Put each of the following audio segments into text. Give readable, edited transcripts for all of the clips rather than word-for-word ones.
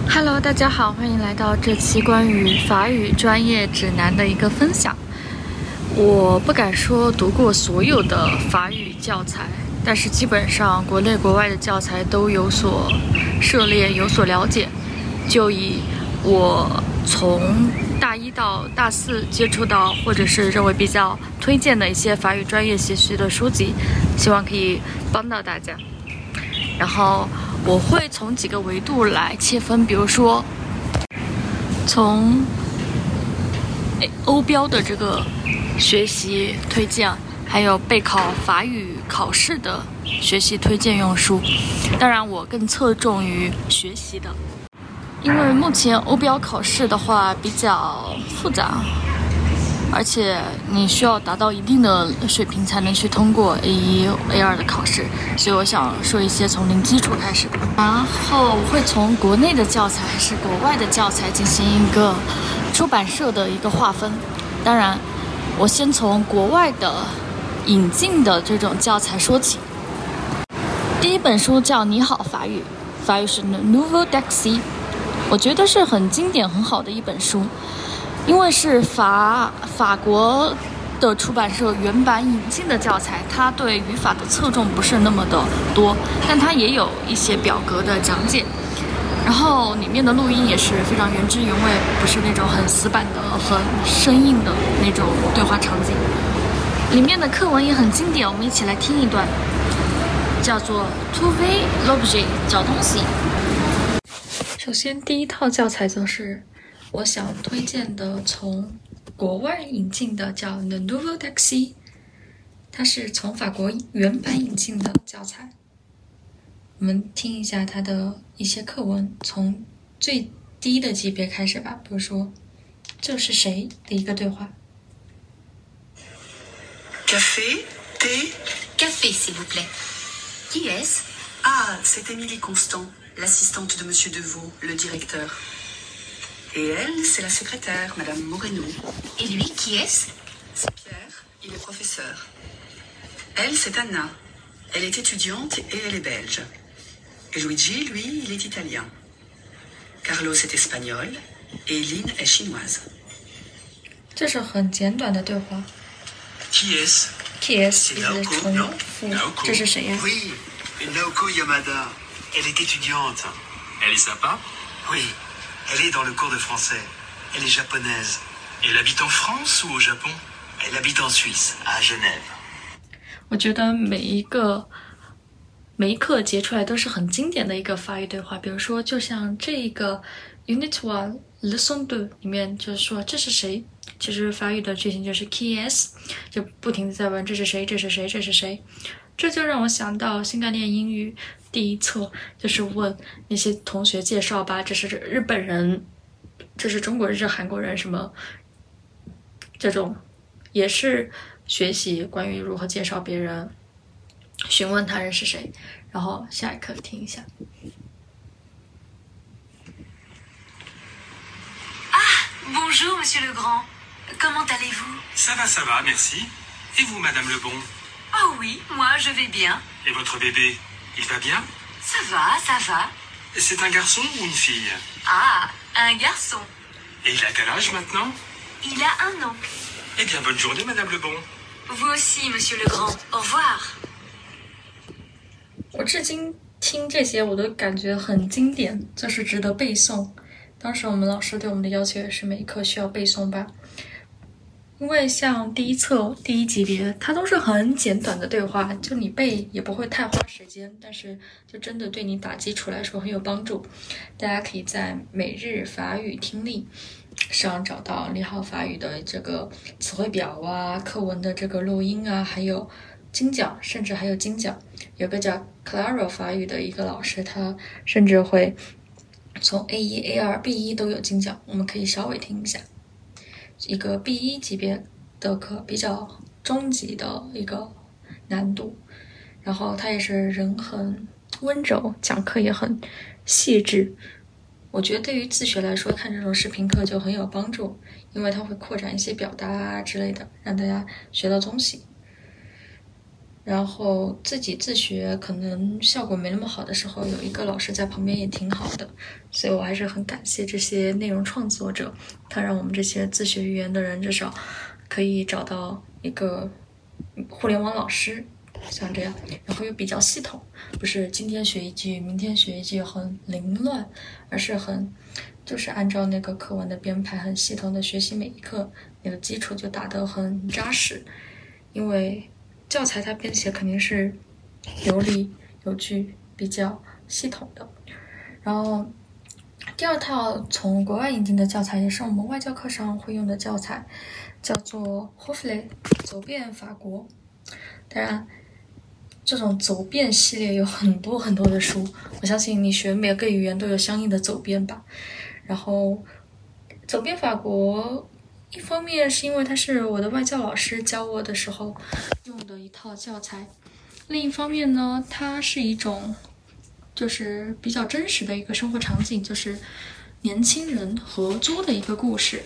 Hello， 大家好，欢迎来到这期关于法语专业指南的一个分享。我不敢说读过所有的法语教材，但是基本上国内国外的教材都有所涉猎，有所了解。就以我从大一到大四接触到，或者是认为比较推荐的一些法语专业学习的书籍，希望可以帮到大家。然后我会从几个维度来切分，比如说从欧标的这个学习推荐，还有备考法语考试的学习推荐用书。当然我更侧重于学习的，因为目前欧标考试的话比较复杂，而且你需要达到一定的水平才能去通过 A1、A2 的考试，所以我想说一些从零基础开始的。然后我会从国内的教材还是国外的教材进行一个出版社的一个划分。当然，我先从国外的引进的这种教材说起。第一本书叫《你好法语》，法语是 Le Nouveau Taxi， 我觉得是很经典很好的一本书。因为是法国的出版社原版引进的教材，它对语法的侧重不是那么的多，但它也有一些表格的讲解，然后里面的录音也是非常原汁原味，不是那种很死板的很生硬的那种对话场景。里面的课文也很经典，我们一起来听一段，叫做 Trouver l'objet， 找东西。首先第一套教材就是我想推荐的从国外引进的，叫 Le Nouveau Taxi， 它是从法国原版引进的教材。我们听一下它的一些课文，从最低的级别开始吧，比如说这是谁的一个对话。 Café, thé? Café, s'il vous plaît. Qui est-ce? Ah, c'est Émilie Constant, l'assistante de Monsieur Deveau, le directeur. Et elle, c'est la secrétaire, Madame Moreno. Et lui, qui est-ce? C'est Pierre, il est professeur. Elle, c'est Anna. Elle est étudiante et elle est belge. Et Luigi, lui, il est italien. Carlos est espagnol et Lynn est chinoise. 这是很简短的对话。 Qui est-ce? Qui est-ce 一直重复，这是谁呀？ Oui, Naoko Yamada. Elle est étudiante. Elle est sympa? Oui, elle est dans le cours de français. Elle est japonaise. Elle habite en France ou au Japon? Elle habite en Suisse, à Genève. 我觉得每一课截出来都是很经典的一个法语对话，比如说就像这个 Unit 1 Leçon 2里面就是说这是谁，其实法语的句型就是 qui est， 就不停地在问这是谁，这是谁，这是谁。这就让我想到新概念英语第一册，就是问那些同学介绍吧，这是日本人，这是中国人，这是韩国人，什么这种也是学习关于如何介绍别人，询问他人是谁。然后下一课听一下。 Bonjour, Monsieur Legrand. Comment allez-vous? Ça va, merci. Et vous, Madame Lebon? Oh oui, moi je vais bien. Et votre bébé, il va bien? Ça va. C'est un garçon ou une fille? Ah, un garçon. Et il a quel âge maintenant? Il a 1 an. Eh bien, bonne journée, Madame Lebon. Vous aussi, Monsieur Legrand. Au revoir. 我至今听这些我都感觉很经典，就是值得背诵。当时我们老师对我们的要求也是每一课需要背诵吧，因为像第一册第一级别它都是很简短的对话，就你背也不会太花时间，但是就真的对你打基础来说很有帮助。大家可以在每日法语听力上找到你好法语的这个词汇表啊，课文的这个录音啊，还有精讲，甚至还有精讲。有个叫 Clara 法语的一个老师，他甚至会从 A1、A2、B1 都有精讲，我们可以稍微听一下。一个 B1 级别的课，比较中级的一个难度，然后他也是人很温柔，讲课也很细致。我觉得对于自学来说，看这种视频课就很有帮助，因为它会扩展一些表达啊之类的，让大家学到东西。 然后自己自学可能效果没那么好的时候，有一个老师在旁边也挺好的，所以我还是很感谢这些内容创作者，他让我们这些自学语言的人至少可以找到一个互联网老师，像这样，然后又比较系统，不是今天学一句，明天学一句很凌乱，而是就是按照那个课文的编排，很系统的学习每一课，那个基础就打得很扎实。因为教材它编写肯定是有理有据，比较系统的。然后第二套从国外引进的教材，也是我们外教课上会用的教材，叫做 Hoffle 走遍法国。当然这种走遍系列有很多很多的书，我相信你学每个语言都有相应的走遍吧。然后走遍法国，一方面是因为它是我的外教老师教我的时候用的一套教材，另一方面呢，它是一种就是比较真实的一个生活场景，就是年轻人合租的一个故事。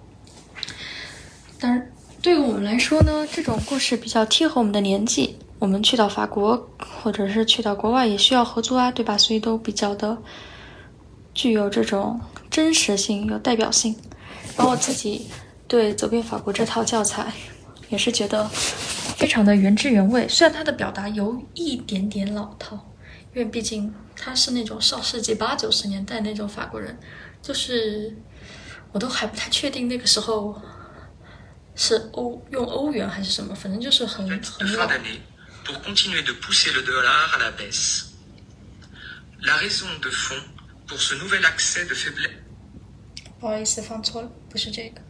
当然对于我们来说呢，这种故事比较贴合我们的年纪，我们去到法国或者是去到国外也需要合租啊，对吧？所以都比较的具有这种真实性，有代表性。然后我自己对走遍法国这套教材也是觉得非常的原汁原味，虽然它的表达有一点点老套，因为毕竟他是那种上世纪80、90年代那种法国人，就是我都还不太确定那个时候是用欧元还是什么，反正就是很老。 pour continuer de pousser le dollar à la baisse. La raison de fond pour ce nouvel accès de faiblesse. 不好意思，放错了，不是这个，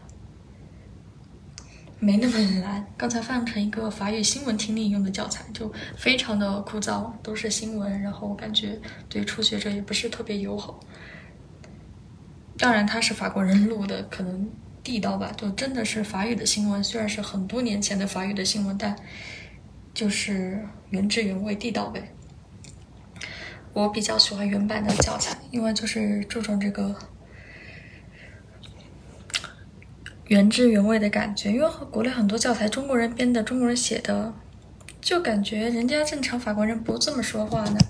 没那么难。刚才放成一个法语新闻听力用的教材，就非常的枯燥，都是新闻，然后我感觉对初学者也不是特别友好。当然，它是法国人录的，可能地道吧，就真的是法语的新闻，虽然是很多年前的法语的新闻，但就是原汁原味地道呗。我比较喜欢原版的教材，因为就是注重这个原汁原味的感觉。因为国内很多教材中国人编的，中国人写的，就感觉人家正常法国人不这么说话呢。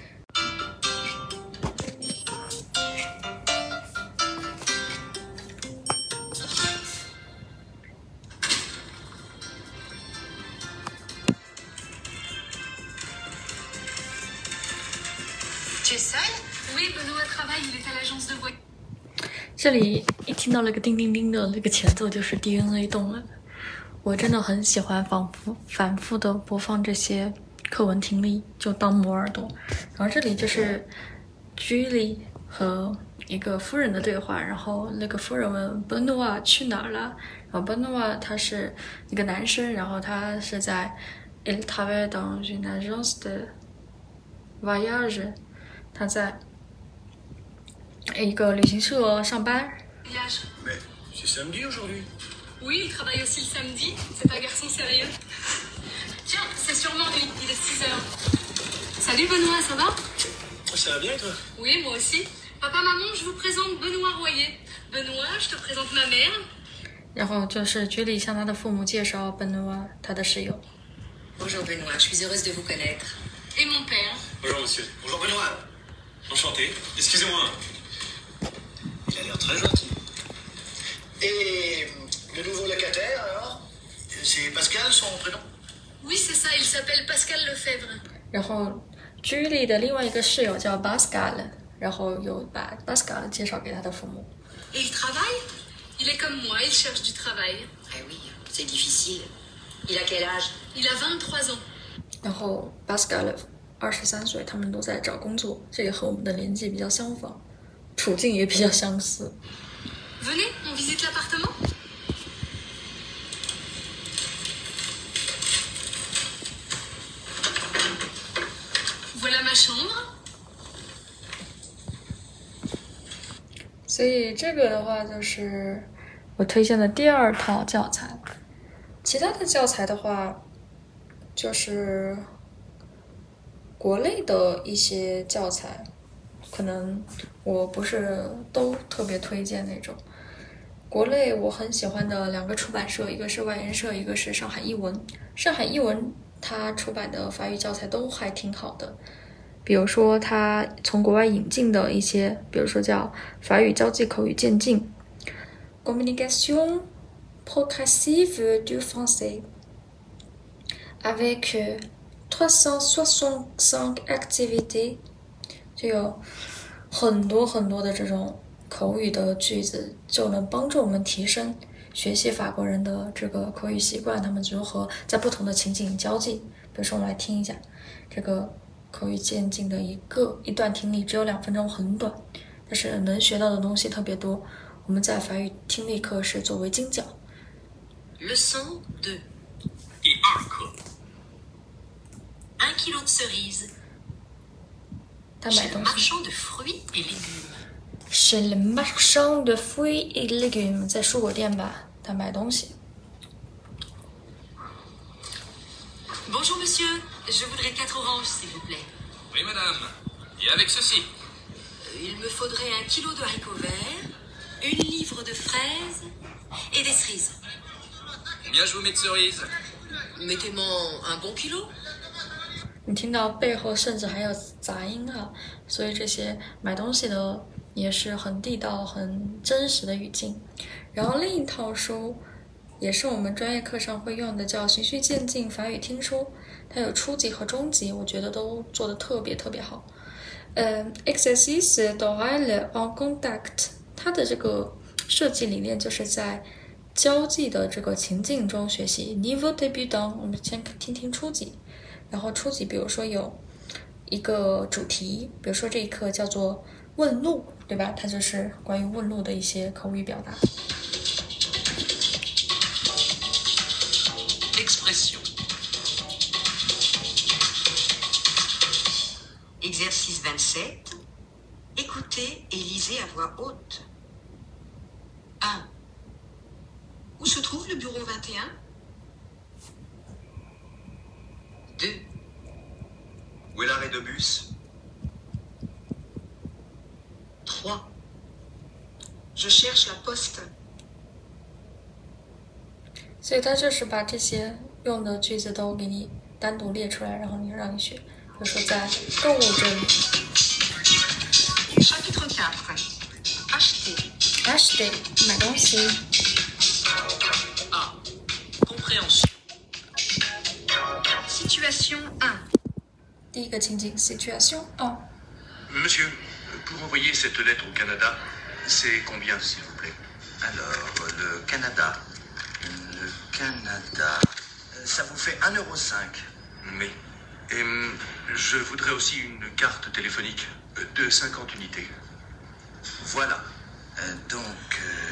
这里一听到那个叮叮叮的那个前奏，就是 DNA 动了。我真的很喜欢反复的播放这些课文听力，就当磨耳朵。然后这里就是居里和一个夫人的对话，然后那个夫人问 Benoît 去哪儿了，然后 Benoît 他是一个男生，然后他是在 Il travaille dans une agence de voyage， 他在一个旅行社上班。 Mais c'est samedi aujourd'hui. Oui, il travaille aussi le samedi. C'est un garçon sérieux. Tiens, c'est sûrement lui. Il est 6 heures. Salut Benoît, ça va? Ça va bien toi? Oui, moi aussi. Papa, maman, je vous présente Benoît Royer. Benoît, je te présente ma mère. 然后就是居里向他的父母介绍 Benoît 他的室友。 Bonjour Benoît, je suis heureuse de vous connaître. Et mon père. Bonjour monsieur. Bonjour Benoît. Enchanté. Excusez-moi. Il a l'air très gentil. Et le nouveau locataire alors? C'est Pascal son prénom? Oui, c'est ça, il s'appelle Pascal Lefebvre. 然后居里的另外一个室友叫 Pascal， 然后又把 Pascal 介绍给他的父母。 Et il travaille? Il est comme moi, il cherche du travail. Ah oui, c'est difficile. Il a quel âge? Il a 23 ans. 然后 Pascal 23岁，他们都在找工作，这也和我们的年纪比较相仿，处境也比较相似。 Venez, on visite l'appartement. Voilà ma chambre. 所以这个的话就是我推荐的第二套教材。其他的教材的话，就是国内的一些教材，可能我不是都特别推荐那种。国内我很喜欢的两个出版社，一个是外研社，一个是上海译文。上海译文他出版的法语教材都还挺好的。比如说他从国外引进的一些，比如说叫法语交际口语渐进 Communication progressive du français avec 365 activités， 就有很多很多的这种口语的句子，就能帮助我们提升学习法国人的这个口语习惯，他们如何在不同的情景交际。比如说我们来听一下这个口语渐进的一段听力，只有2分钟，很短，但是能学到的东西特别多。我们在法语听力课是作为精讲。 Leçon 2. 第2课。 1 kilo de cerises. 他买 Chez le 东西。 marchand de fruits et légumes. Chez le marchand de fruits et légumes， 在蔬果店吧，他买东西。 Bonjour monsieur, je voudrais 4 oranges s'il vous plaît. Oui, madame. Et avec ceci. Il me faudrait 1 kilo de haricots verts, 1 livre de fraises et des cerises. Combien je vous mets de cerises? Mettez-moi un bon kilo. 你听到背后甚至还有杂音啊，所以这些买东西的也是很地道、很真实的语境。然后另一套书也是我们专业课上会用的，叫《循序渐进法语听说》，它有初级和中级，我觉得都做得特别特别好。Exercice d'oral en contact， 它的这个设计理念就是在交际的这个情境中学习。Niveau débutant， 我们先听听初级。然后初级比如说有一个主题，比如说这一课叫做问路，对吧？它就是关于问路的一些口语表达。 Expression. Exercice 27. Écoutez et lisez à voix haute. 1. Où se trouve le bureau 21? 2. Où est l'arrêt de bus? 3. Je cherche la poste. 所以他就是把这些用的句子都给你单独列出来，然后让你学。比如说在购物这里 Chapitre 4. Acheter. 买东西。 A. Compréhension. Situation 1. 第一个情景 situation 1。 Monsieur, pour envoyer cette lettre au Canada, c'est combien, s'il vous plaît? Alors, le Canada, ça vous fait 1,05 €. Mais. Et je voudrais aussi une carte téléphonique de 50 unités. Voilà. Donc,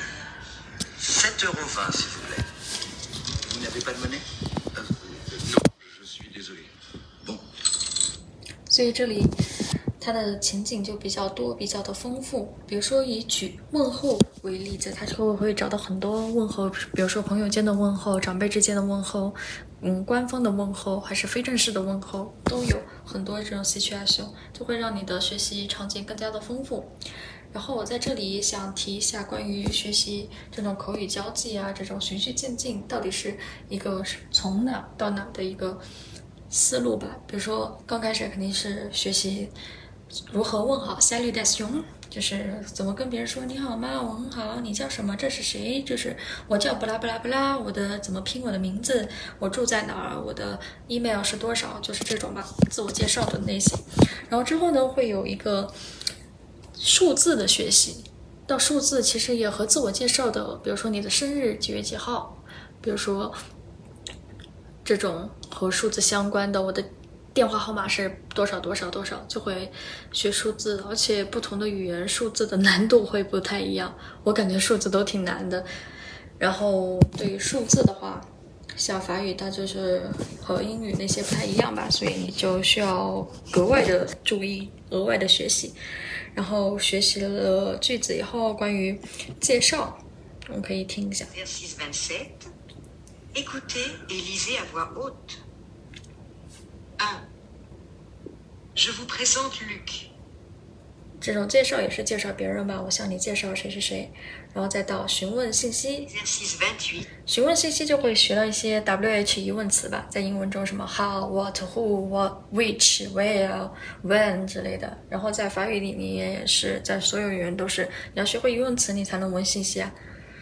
7,20 €, s'il vous plaît. Vous n'avez pas de monnaie? Non, je suis désolé. Bon. 所以这里它的情景就比较多，比较的丰富。比如说以举问候为例子，它就会找到很多问候，比如说朋友间的问候、长辈之间的问候、官方的问候，还是非正式的问候，都有很多这种 situation， 就会让你的学习场景更加的丰富。然后我在这里也想提一下关于学习这种口语交际啊，这种循序渐进到底是一个从哪到哪的一个思路吧。比如说刚开始肯定是学习如何问好 salutation， 就是怎么跟别人说你好吗，我很好，你叫什么，这是谁，就是我叫不拉不拉不拉，我的怎么拼我的名字，我住在哪儿，我的 email 是多少，就是这种吧，自我介绍的类型。然后之后呢会有一个数字的学习，到数字其实也和自我介绍的，比如说你的生日几月几号，比如说这种和数字相关的，我的电话号码是多少多少多少，就会学数字。而且不同的语言数字的难度会不太一样，我感觉数字都挺难的。然后对于数字的话，像法语它就是和英语那些不太一样吧，所以你就需要格外的注意，额外的学习。然后学习了句子以后，关于介绍我们可以听一下。 Exercice 27. Écoutez et lisez à voix haute. 1. Je vous présente Luc. 这种介绍也是介绍别人吧，我向你介绍谁谁谁，然后再到询问信息。询问信息就会学到一些 WH 疑问词吧，在英文中什么 how, what, who, what, which, where, when 之类的。然后在法语里面也是，在所有语言都是你要学会疑问词，你才能问信息啊。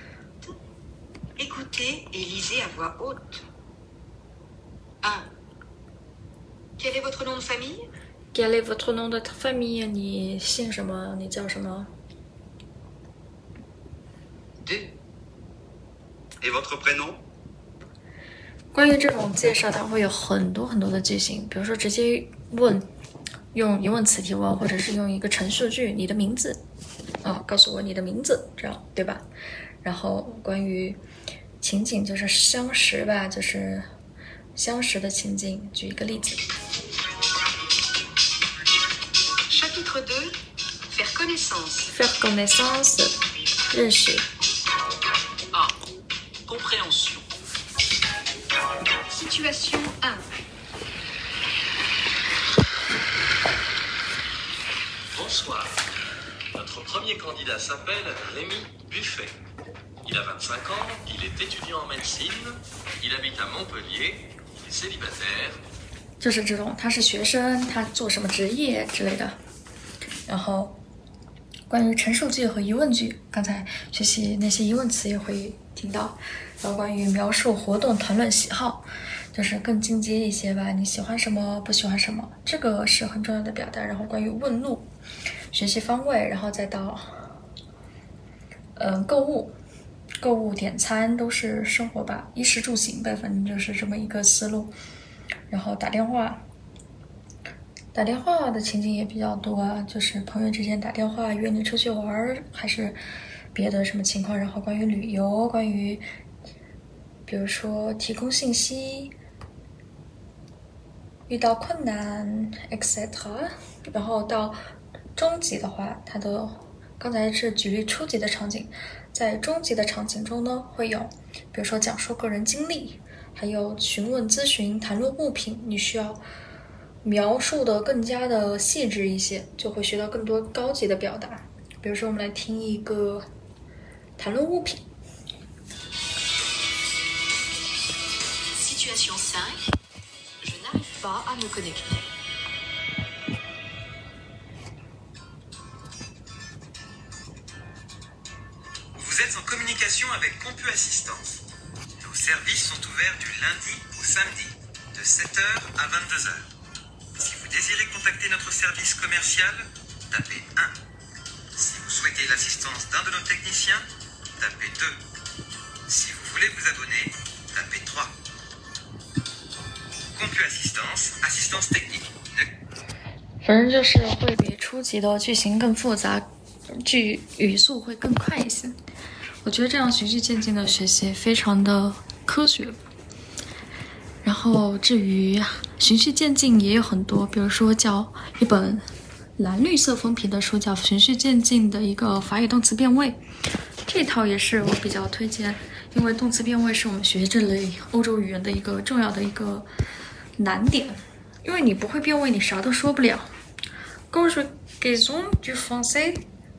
Écoutez et lisez à voix haute. 1. Quel est votre nom de famille? Quel est votre nom de famille? 你姓什么？你叫什么 2. Et votre prénom? 关于这种介绍，它会有很多很多的句型，比如说直接问，用疑问词提问，或者是用一个陈述句，你的名字，告诉我你的名字，这样对吧？然后关于情景就是相识吧，就是相识的情景。举一个例子。 Chapitre 2. Faire connaissance. Faire connaissance， 认识。 A. Compréhension. Situation 1. Bonsoir. Notre premier candidat s'appelle Rémi Buffet. Il a 25 ans, il est étudiant en médecine, il habite à Montpellier, il est célibataire. 就是这种，他是学生，他做什么职业之类的。然后关于陈述句和疑问句，刚才学习那些疑问词也会听到。然后关于描述活动、谈论喜好，就是更进阶一些吧。你喜欢什么，不喜欢什么，这个是很重要的表达。然后关于问路，学习方位，然后再到购物点餐都是生活吧，衣食住行呗，反正就是这么一个思路。然后打电话的情景也比较多啊，就是朋友之间打电话约你出去玩，还是别的什么情况。然后关于旅游，关于比如说提供信息，遇到困难 etc。 然后到中级的话，它的刚才是举例初级的场景，在中级的场景中呢，会有比如说讲述个人经历，还有询问咨询，谈论物品，你需要描述的更加的细致一些，就会学到更多高级的表达。比如说我们来听一个谈论物品。 Situation 5. Je n'arrive pas à me connecter. Vous êtes en communication avec Compu Assistance. Nos services sont ouverts du lundi au samedi, de 7h à 22h. Si vous désirez contacter notre service commercial, tapez 1. Si vous souhaitez l'assistance d'un de nos techniciens, tapez 2. Si vous voulez vous abonner, tapez 3. Compu Assistance, assistance technique. 反正就是会比初级的句型更复杂，语速会更快一些。我觉得这样循序渐进的学习非常的科学。然后至于循序渐进也有很多，比如说叫一本蓝绿色封皮的书叫《循序渐进的一个法语动词变位》，这套也是我比较推荐，因为动词变位是我们学这类欧洲语言的一个重要的一个难点，因为你不会变位，你啥都说不了。Conjugaison du français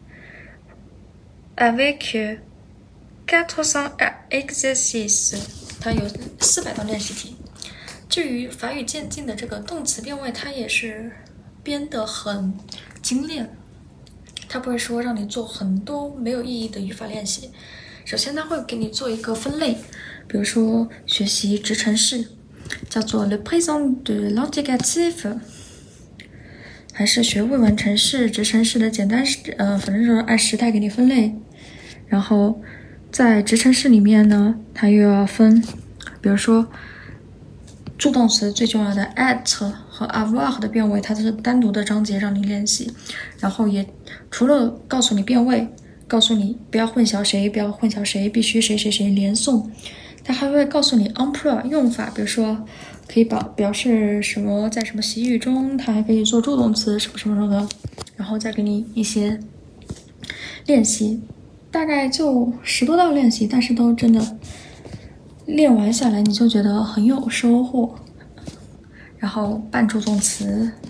avec 400 exercices， 它有400道练习题。至于法语渐进的这个动词变位，它也是编得很精炼，它不会说让你做很多没有意义的语法练习。首先它会给你做一个分类，比如说学习直陈式叫做 le présent de l'indicatif， 还是学未完成式直陈式的简单反正就是按时态给你分类。然后在直陈式里面呢，它又要分，比如说助动词最重要的 être 和 avoir 的变位，它是单独的章节让你练习。然后也除了告诉你变位，告诉你不要混淆谁，不要混淆谁，必须谁谁谁连诵，它还会告诉你 emploi 用法，比如说可以表示什么，在什么习语中它还可以做助动词什么什么什么的，然后再给你一些练习，大概就10多道练习，但是都真的练完下来你就觉得很有收获。然后半助动词、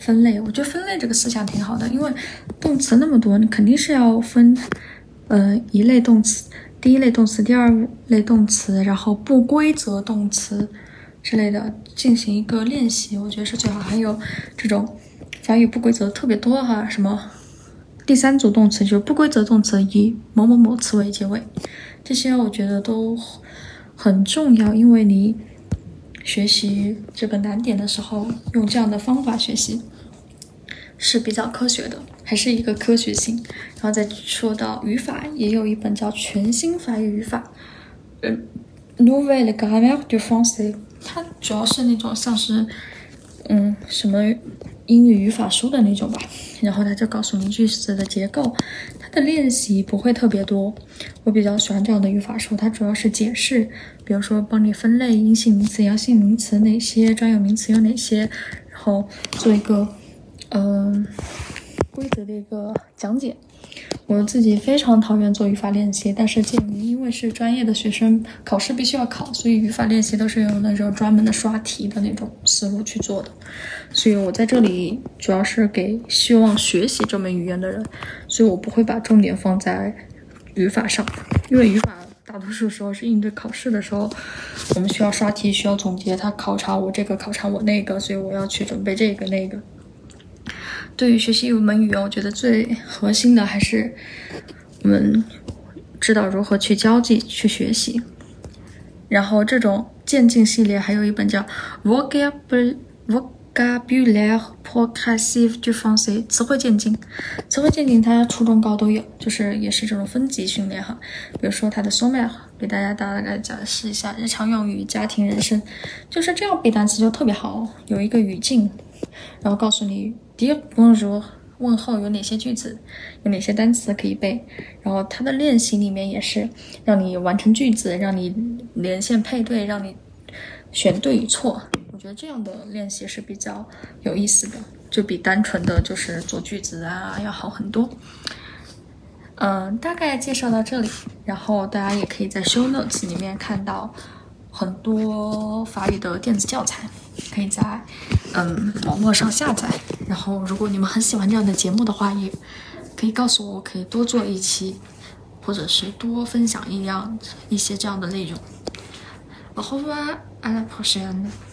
分类。我觉得分类这个思想挺好的，因为动词那么多，你肯定是要分一类动词、第一类动词、第二类动词，然后不规则动词之类的进行一个练习，我觉得是最好。还有这种法语不规则特别多哈，什么第三组动词就是不规则动词以某某某词为结尾，这些我觉得都很重要，因为你学习这个难点的时候用这样的方法学习是比较科学的，还是一个科学性。然后再说到语法，也有一本叫全新法语语法Nouvelle Grammaire du Français， 它主要是那种像是什么英语语法书的那种吧，然后它就告诉你句子的结构，它的练习不会特别多。我比较喜欢这样的语法书，它主要是解释，比如说帮你分类阴性名词、阳性名词哪些，专有名词有哪些，然后做一个规则的一个讲解。我自己非常讨厌做语法练习，但是鉴于因为是专业的学生，考试必须要考，所以语法练习都是用那种专门的刷题的那种思路去做的。所以我在这里主要是给希望学习这门语言的人，所以我不会把重点放在语法上，因为语法大多数时候是应对考试的时候，我们需要刷题，需要总结，他考察我这个，考察我那个，所以我要去准备这个那个。对于学习一门语言，我觉得最核心的还是我们知道如何去交际、去学习。然后这种渐进系列还有一本叫 Vocabulaire Progressif du Français 词汇渐进。词汇渐进它初中高都有，就是也是这种分级训练哈。比如说它的 sommaire 给大概解释一下日常用语、家庭、人生，就是这样背单词就特别好，有一个语境，然后告诉你dire bonjour 问候有哪些句子，有哪些单词可以背。然后它的练习里面也是让你完成句子，让你连线配对，让你选对与错。我觉得这样的练习是比较有意思的，就比单纯的就是做句子啊要好很多。大概介绍到这里，然后大家也可以在 show notes 里面看到很多法语的电子教材，可以在网络上下载。然后如果你们很喜欢这样的节目的话，也可以告诉我，我可以多做一期，或者是多分享一些这样的内容。Au revoir, à la prochaine.